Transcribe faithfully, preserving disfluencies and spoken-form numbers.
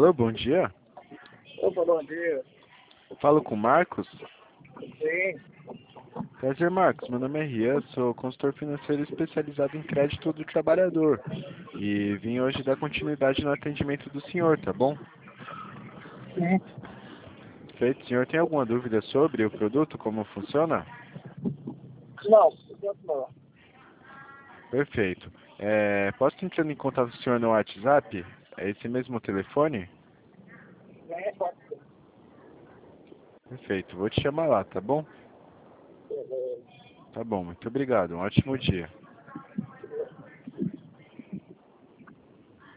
Alô, bom dia. Opa, bom dia. Eu falo com o Marcos. Sim. Prazer, Marcos. Meu nome é Rian, sou consultor financeiro especializado em crédito do trabalhador. E vim hoje dar continuidade no atendimento do senhor, tá bom? Sim. Feito. O senhor tem alguma dúvida sobre o produto, como funciona? Não, não. Perfeito. É, posso entrar em contato com o senhor no WhatsApp? É esse mesmo telefone? É, pode ser. Perfeito. Vou te chamar lá, tá bom? Tá bom, muito obrigado. Um ótimo dia.